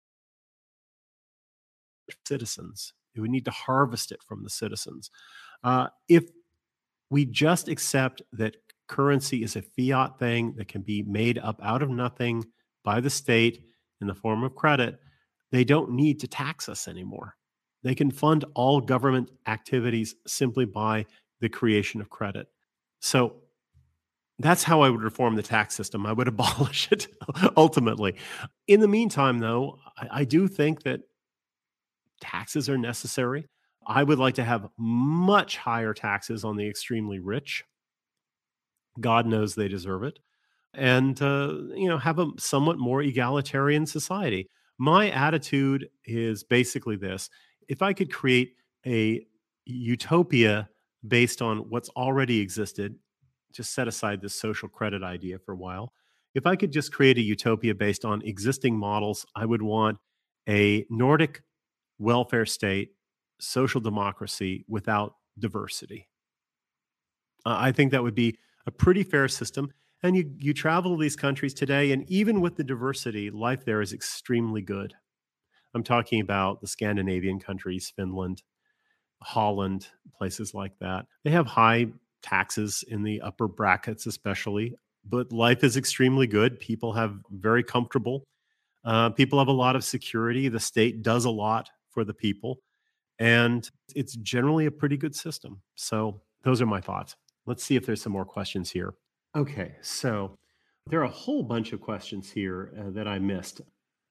citizens. We need to harvest it from the citizens. Uh, if we just accept that currency is a fiat thing that can be made up out of nothing by the state in the form of credit, they don't need to tax us anymore. They can fund all government activities simply by the creation of credit. So that's how I would reform the tax system. I would abolish it ultimately. In the meantime, though, I, I do think that taxes are necessary. I would like to have much higher taxes on the extremely rich. God knows they deserve it. And, uh, you know, have a somewhat more egalitarian society. My attitude is basically this. If I could create a utopia based on what's already existed, just set aside this social credit idea for a while. If I could just create a utopia based on existing models, I would want a Nordic welfare state, social democracy without diversity. Uh, I think that would be a pretty fair system. And you you travel to these countries today, and even with the diversity, life there is extremely good. I'm talking about the Scandinavian countries, Finland, Holland, places like that. They have high taxes in the upper brackets, especially, but life is extremely good. People have very comfortable. Uh, people have a lot of security. The state does a lot for the people, and it's generally a pretty good system. So, those are my thoughts. Let's see if there's some more questions here. Okay, so there are a whole bunch of questions here uh, that I missed.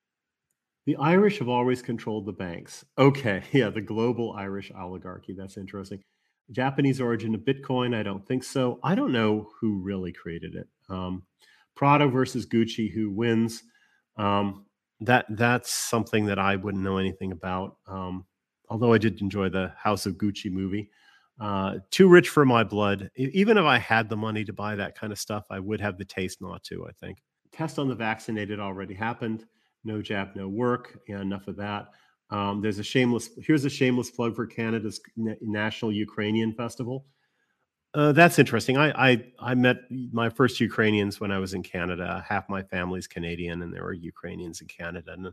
The Irish have always controlled the banks. Okay, yeah, the global Irish oligarchy. That's interesting. Japanese origin of Bitcoin? I don't think so. I don't know who really created it. Um, Prada versus Gucci, who wins? Um, that that's something that I wouldn't know anything about. Um, although I did enjoy the House of Gucci movie. Uh, too rich for my blood. E- Even if I had the money to buy that kind of stuff, I would have the taste not to, I think. Test on the vaccinated already happened. No jab, no work. Yeah, enough of that. Um, there's a shameless, here's a shameless plug for Canada's National Ukrainian Festival. Uh, that's interesting. I, I I met my first Ukrainians when I was in Canada. Half my family's Canadian, and there were Ukrainians in Canada. And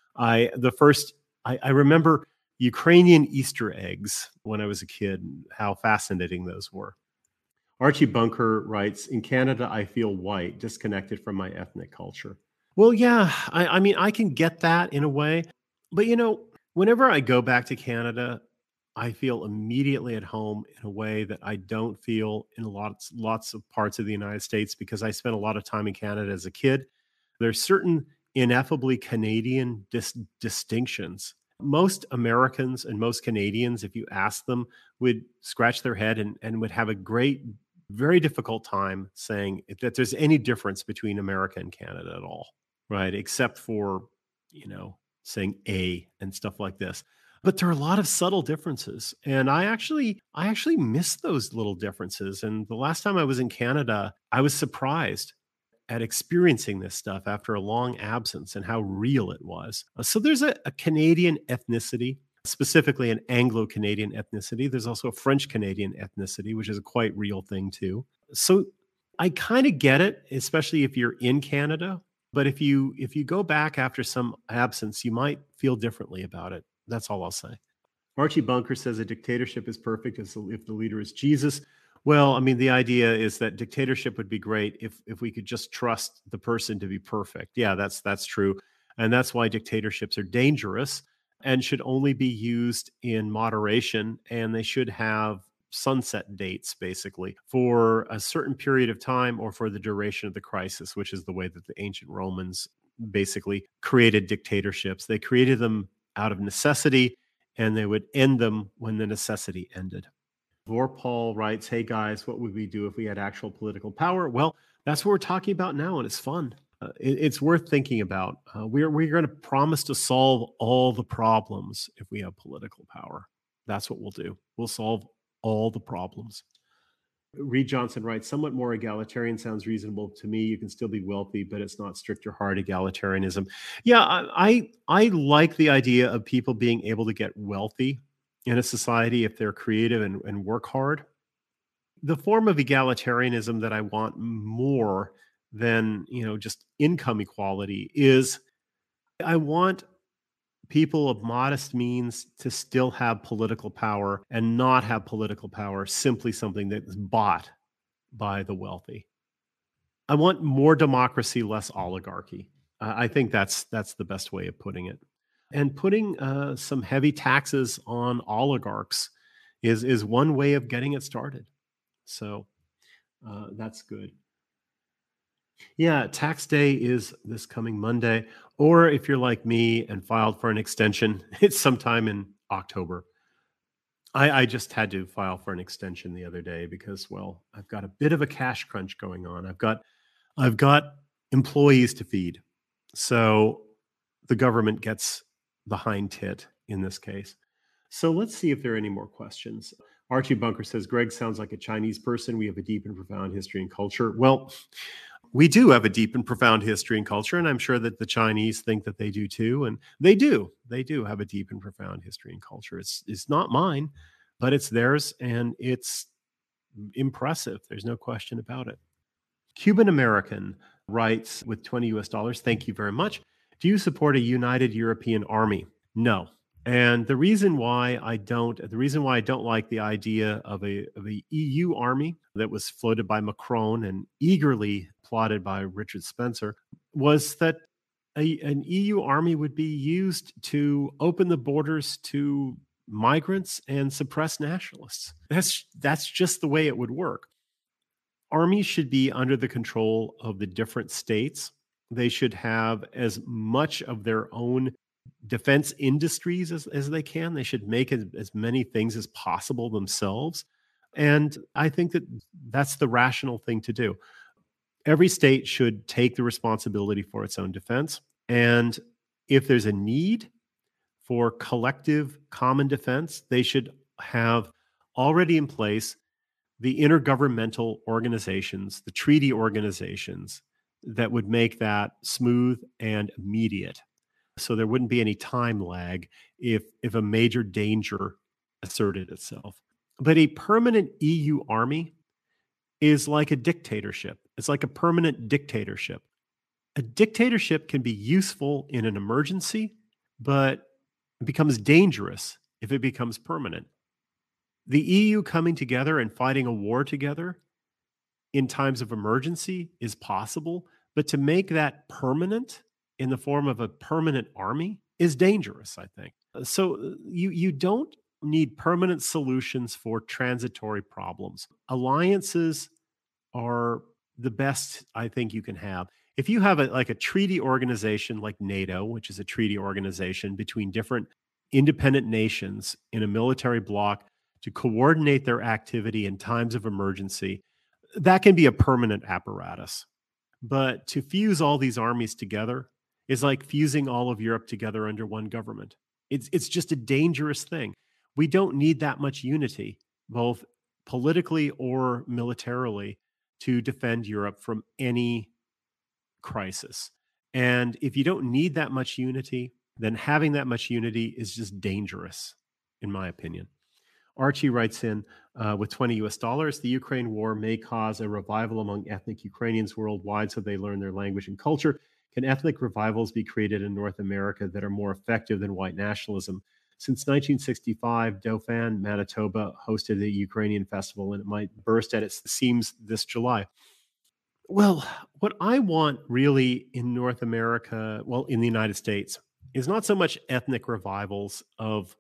I the first I, I remember Ukrainian Easter eggs when I was a kid. How fascinating those were. Archie Bunker writes, "In Canada, I feel white, disconnected from my ethnic culture." Well, yeah, I, I mean, I can get that in a way, but you know, whenever I go back to Canada, I feel immediately at home in a way that I don't feel in lots lots of parts of the United States because I spent a lot of time in Canada as a kid. There's certain ineffably Canadian dis- distinctions. Most Americans and most Canadians, if you ask them, would scratch their head and, and would have a great, very difficult time saying that there's any difference between America and Canada at all, right? Except for, you know, saying a and stuff like this. But there are a lot of subtle differences. And I actually, I actually miss those little differences. And the last time I was in Canada, I was surprised at experiencing this stuff after a long absence and how real it was. Uh, So there's a, a Canadian ethnicity, specifically an Anglo Canadian ethnicity. There's also a French Canadian ethnicity, which is a quite real thing too. So I kind of get it, especially if you're in Canada. But if you if you go back after some absence, you might feel differently about it. That's all I'll say. Archie Bunker says a dictatorship is perfect as the- if the leader is Jesus. Well, I mean, the idea is that dictatorship would be great if if we could just trust the person to be perfect. Yeah, that's that's true, and that's why dictatorships are dangerous and should only be used in moderation, and they should have sunset dates basically for a certain period of time or for the duration of the crisis, which is the way that the ancient Romans basically created dictatorships. They created them out of necessity and they would end them when the necessity ended. Vorpal writes, "Hey guys, what would we do if we had actual political power?" Well, that's what we're talking about now, and it's fun. Uh, it- it's worth thinking about. Uh, we're we're going to promise to solve all the problems if we have political power. That's what we'll do. We'll solve all the problems. Reed Johnson writes, somewhat more egalitarian sounds reasonable to me. You can still be wealthy, but it's not strict or hard egalitarianism. Yeah, I, I I like the idea of people being able to get wealthy in a society if they're creative and, and work hard. The form of egalitarianism that I want more than, you know, just income equality is I want people of modest means to still have political power and not have political power simply something that is bought by the wealthy. I want more democracy, less oligarchy. Uh, I think that's that's the best way of putting it. And putting uh, some heavy taxes on oligarchs is is one way of getting it started. So uh, that's good. Yeah, tax day is this coming Monday. Or if you're like me and filed for an extension, it's sometime in October. I, I just had to file for an extension the other day because, well, I've got a bit of a cash crunch going on. I've got I've got employees to feed. So the government gets the hind tit in this case. So let's see if there are any more questions. Archie Bunker says, Greg sounds like a Chinese person. We have a deep and profound history and culture. Well, we do have a deep and profound history and culture, and I'm sure that the Chinese think that they do too. And they do. They do have a deep and profound history and culture. It's it's not mine, but it's theirs, and it's impressive. There's no question about it. Cuban American writes with twenty U S dollars, thank you very much. Do you support a united European army? No. And the reason why I don't, the reason why I don't like the idea of a, of a E U army that was floated by Macron and eagerly plotted by Richard Spencer was that a, an E U army would be used to open the borders to migrants and suppress nationalists. That's that's just the way it would work. Armies should be under the control of the different states. They should have as much of their own defense industries as, as they can. They should make as, as many things as possible themselves. And I think that that's the rational thing to do. Every state should take the responsibility for its own defense. And if there's a need for collective common defense, they should have already in place the intergovernmental organizations, the treaty organizations that would make that smooth and immediate. So there wouldn't be any time lag if, if a major danger asserted itself. But a permanent E U army is like a dictatorship. It's like a permanent dictatorship. A dictatorship can be useful in an emergency, but it becomes dangerous if it becomes permanent. The E U coming together and fighting a war together in times of emergency is possible, but to make that permanent in the form of a permanent army is dangerous, I think. So uh, you you don't need permanent solutions for transitory problems. Alliances are the best I think you can have. If you have a, like a treaty organization like NATO, which is a treaty organization between different independent nations in a military bloc to coordinate their activity in times of emergency, that can be a permanent apparatus. But to fuse all these armies together is like fusing all of Europe together under one government. It's, it's just a dangerous thing. We don't need that much unity, both politically or militarily, to defend Europe from any crisis. And if you don't need that much unity, then having that much unity is just dangerous, in my opinion. Archie writes in uh, with twenty U S dollars, the Ukraine war may cause a revival among ethnic Ukrainians worldwide so they learn their language and culture. Can ethnic revivals be created in North America that are more effective than white nationalism? Since nineteen sixty-five, Dauphin, Manitoba hosted a Ukrainian festival, and it might burst at its seams this July. Well, what I want really in North America, well, in the United States, is not so much ethnic revivals of,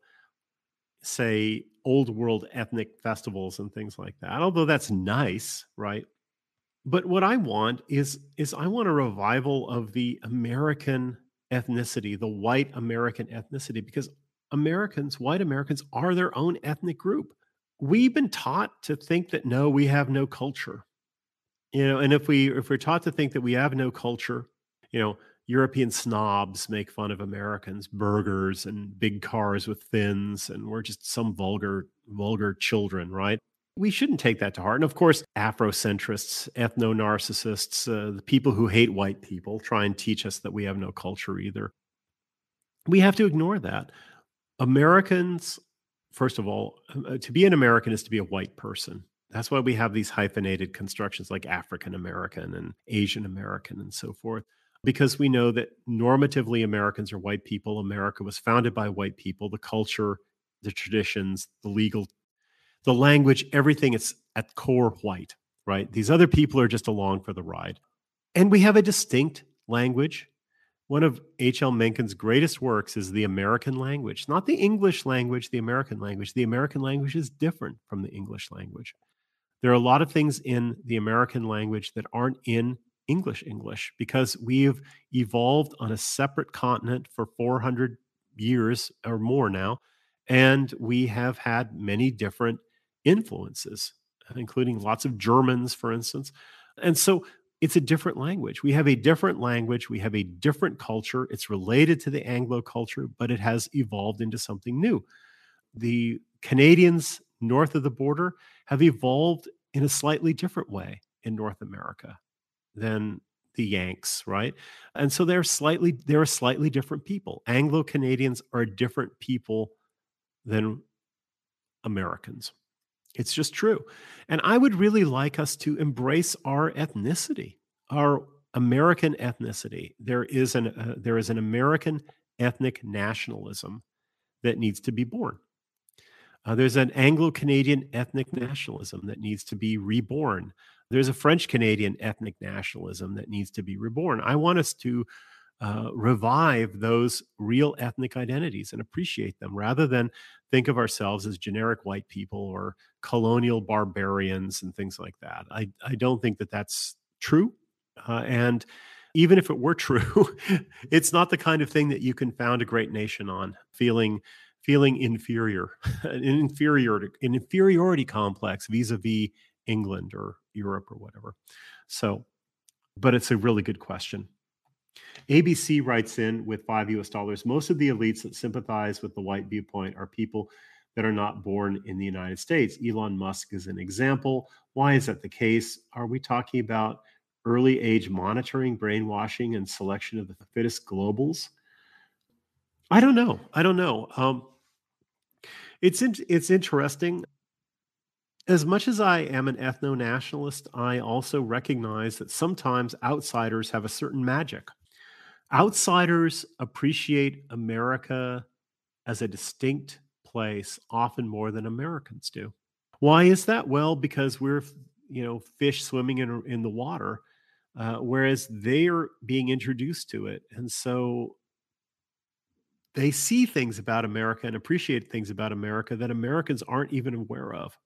say, old world ethnic festivals and things like that, although that's nice, right? But what I want is is I want a revival of the American ethnicity, the white American ethnicity, because Americans, white Americans, are their own ethnic group. We've been taught to think that no, we have no culture. You know, and if we if we're taught to think that we have no culture, you know, European snobs make fun of Americans, burgers and big cars with fins, and we're just some vulgar, vulgar children, right? We shouldn't take that to heart. And of course, Afrocentrists, ethno-narcissists, uh, the people who hate white people try and teach us that we have no culture either. We have to ignore that. Americans, first of all, uh, to be an American is to be a white person. That's why we have these hyphenated constructions like African American and Asian American and so forth, because we know that normatively Americans are white people. America was founded by white people. The culture, the traditions, the legal, the language, everything is at core white, right? These other people are just along for the ride. And we have a distinct language. One of H L Mencken's greatest works is the American language, not the English language, the American language. The American language is different from the English language. There are a lot of things in the American language that aren't in English English because we've evolved on a separate continent for four hundred years or more now, and we have had many different influences, including lots of Germans, for instance. And so it's a different language. We have a different language. We have a different culture. It's related to the Anglo culture, but it has evolved into something new. The Canadians north of the border have evolved in a slightly different way in North America than the Yanks, right? And so they're slightly they're a slightly different people. Anglo Canadians are different people than Americans. It's just true. And I would really like us to embrace our ethnicity, our American ethnicity. There is an uh, there is an American ethnic nationalism that needs to be born. Uh, there's an Anglo Canadian ethnic nationalism that needs to be reborn. There's a French Canadian ethnic nationalism that needs to be reborn. I want us to uh, revive those real ethnic identities and appreciate them rather than think of ourselves as generic white people or colonial barbarians and things like that. I, I don't think that that's true. Uh, and even if it were true, it's not the kind of thing that you can found a great nation on, feeling feeling inferior, an inferior, an inferiority complex vis-a-vis England or Europe or whatever. So, but it's a really good question. A B C writes in with five U S dollars. Most of the elites that sympathize with the white viewpoint are people that are not born in the United States. Elon Musk is an example. Why is that the case? Are we talking about early age monitoring, brainwashing, and selection of the fittest globals? I don't know. I don't know. Um, it's in, it's interesting. As much as I am an ethno nationalist, I also recognize that sometimes outsiders have a certain magic. Outsiders appreciate America as a distinct place often more than Americans do. Why is that? Well, because we're, you know, fish swimming in, in the water, uh, whereas they're being introduced to it. And so they see things about America and appreciate things about America that Americans aren't even aware of.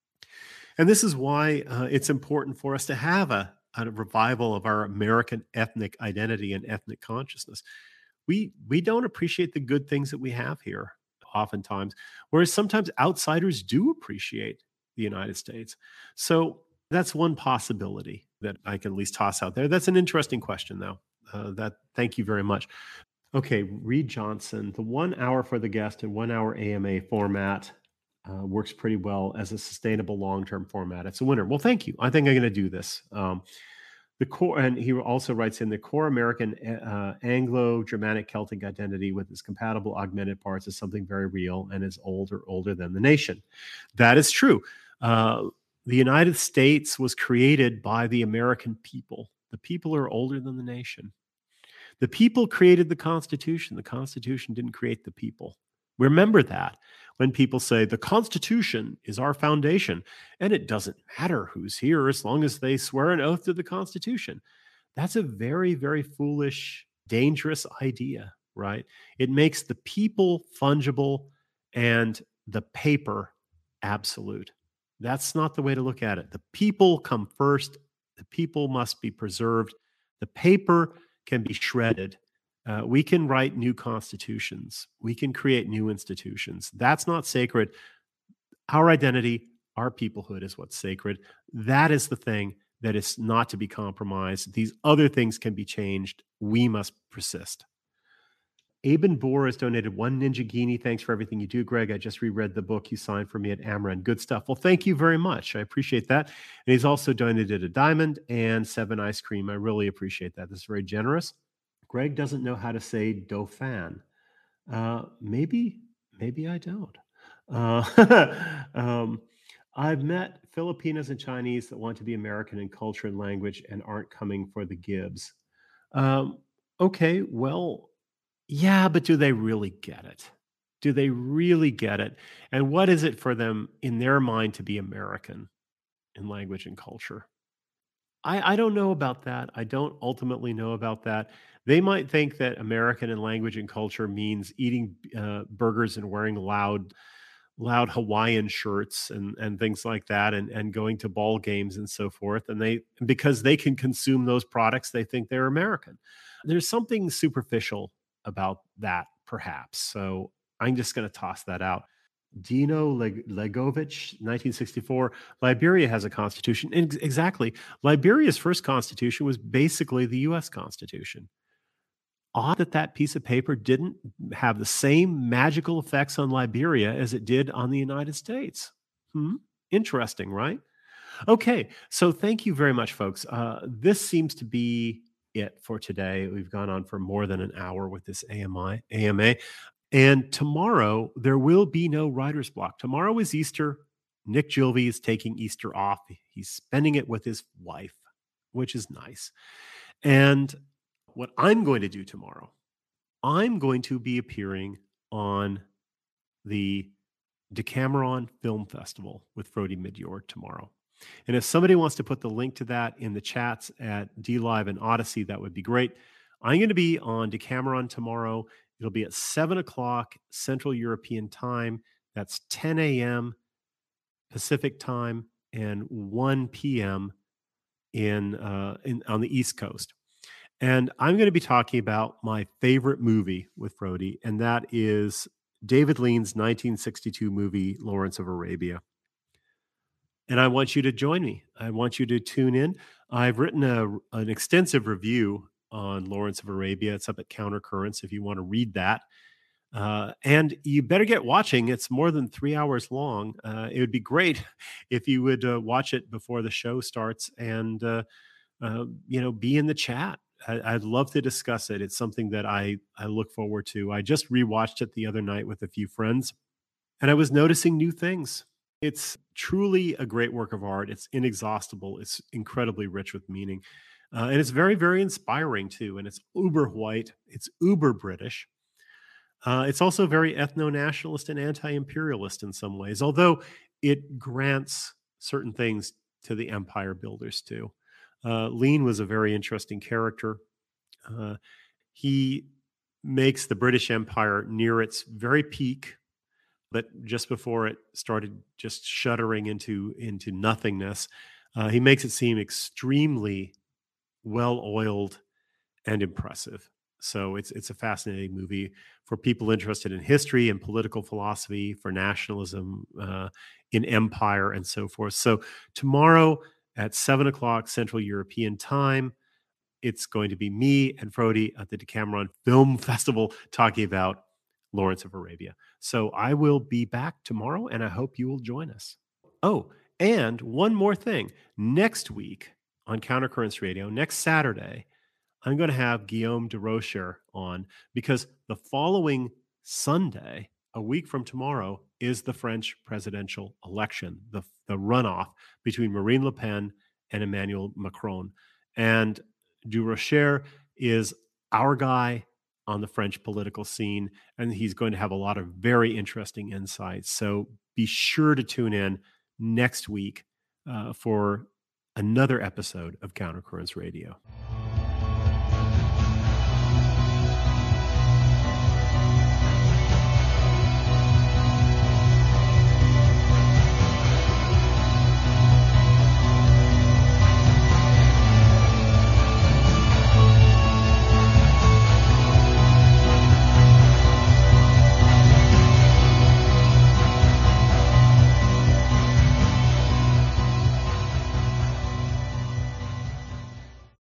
And this is why uh, it's important for us to have a, a revival of our American ethnic identity and ethnic consciousness. We we don't appreciate the good things that we have here oftentimes, whereas sometimes outsiders do appreciate the United States. So that's one possibility that I can at least toss out there. That's an interesting question, though. Uh, that thank you very much. Okay, Reed Johnson, the one hour for the guest and one hour A M A format uh, works pretty well as a sustainable long-term format. It's a winner. Well, thank you. I think I'm going to do this. Um, the core, and he also writes in the core American uh, Anglo-Germanic Celtic identity with its compatible augmented parts is something very real and is older, older than the nation. That is true. Uh, the United States was created by the American people. The people are older than the nation. The people created the Constitution. The Constitution didn't create the people. Remember that when people say the Constitution is our foundation, and it doesn't matter who's here as long as they swear an oath to the Constitution. That's a very, very foolish, dangerous idea, right? It makes the people fungible and the paper absolute. That's not the way to look at it. The people come first. The people must be preserved. The paper can be shredded. Uh, we can write new constitutions. We can create new institutions. That's not sacred. Our identity, our peoplehood is what's sacred. That is the thing that is not to be compromised. These other things can be changed. We must persist. Aben Boer has donated one Ninja Guinea. Thanks for everything you do, Greg. I just reread the book you signed for me at Ameren. Good stuff. Well, thank you very much. I appreciate that. And he's also donated a diamond and seven ice cream. I really appreciate that. This is very generous. Greg doesn't know how to say Dauphin. Uh, maybe, maybe I don't. Uh, um, I've met Filipinos and Chinese that want to be American in culture and language and aren't coming for the Gibbs. Um, okay, well, yeah, but do they really get it? Do they really get it? And what is it for them in their mind to be American in language and culture? I, I don't know about that. I don't ultimately know about that. They might think that American in language and culture means eating uh, burgers and wearing loud, loud Hawaiian shirts and and things like that, and and going to ball games and so forth. And they because they can consume those products, they think they're American. There's something superficial about that, perhaps. So I'm just going to toss that out. Dino Leg- Legovich, nineteen sixty-four. Liberia has a constitution. Ex- exactly. Liberia's first constitution was basically the U S Constitution. Odd that that piece of paper didn't have the same magical effects on Liberia as it did on the United States. Hmm? Interesting, right? Okay, so thank you very much, folks. Uh, this seems to be it for today. We've gone on for more than an hour with this A M I, A M A. And tomorrow, there will be no writer's block. Tomorrow is Easter. Nick Gilvey is taking Easter off. He's spending it with his wife, which is nice. And what I'm going to do tomorrow, I'm going to be appearing on the Decameron Film Festival with Frody Midyor tomorrow. And if somebody wants to put the link to that in the chats at DLive and Odyssey, that would be great. I'm going to be on Decameron tomorrow. It'll be at seven o'clock Central European time. That's ten a.m. Pacific time and one p.m. in, uh, in on the East Coast. And I'm going to be talking about my favorite movie with Frody, and that is David Lean's nineteen sixty-two movie, Lawrence of Arabia. And I want you to join me. I want you to tune in. I've written a, an extensive review on Lawrence of Arabia. It's up at Countercurrents if you want to read that. Uh, and you better get watching. It's more than three hours long. Uh, it would be great if you would uh, watch it before the show starts and, uh, uh, you know, be in the chat. I, I'd love to discuss it. It's something that I, I look forward to. I just rewatched it the other night with a few friends, and I was noticing new things. It's truly a great work of art. It's inexhaustible. It's incredibly rich with meaning. Uh, and it's very, very inspiring too. And it's uber white. It's uber British. Uh, it's also very ethno-nationalist and anti-imperialist in some ways, although it grants certain things to the empire builders too. Uh, Lean was a very interesting character. Uh, he makes the British Empire near its very peak, but just before it started just shuddering into, into nothingness, uh, he makes it seem extremely well-oiled and impressive. So it's it's a fascinating movie for people interested in history and political philosophy, for nationalism uh, in empire and so forth. So tomorrow at seven o'clock Central European time, it's going to be me and Frody at the Decameron Film Festival talking about Lawrence of Arabia. So I will be back tomorrow, and I hope you will join us. Oh, and one more thing. Next week on Countercurrents Radio, next Saturday, I'm going to have Guillaume de Rocher on, because the following Sunday, a week from tomorrow, is the French presidential election, the, the runoff between Marine Le Pen and Emmanuel Macron. And de Rocher is our guy on the French political scene, and he's going to have a lot of very interesting insights. So be sure to tune in next week uh, for another episode of Countercurrents Radio.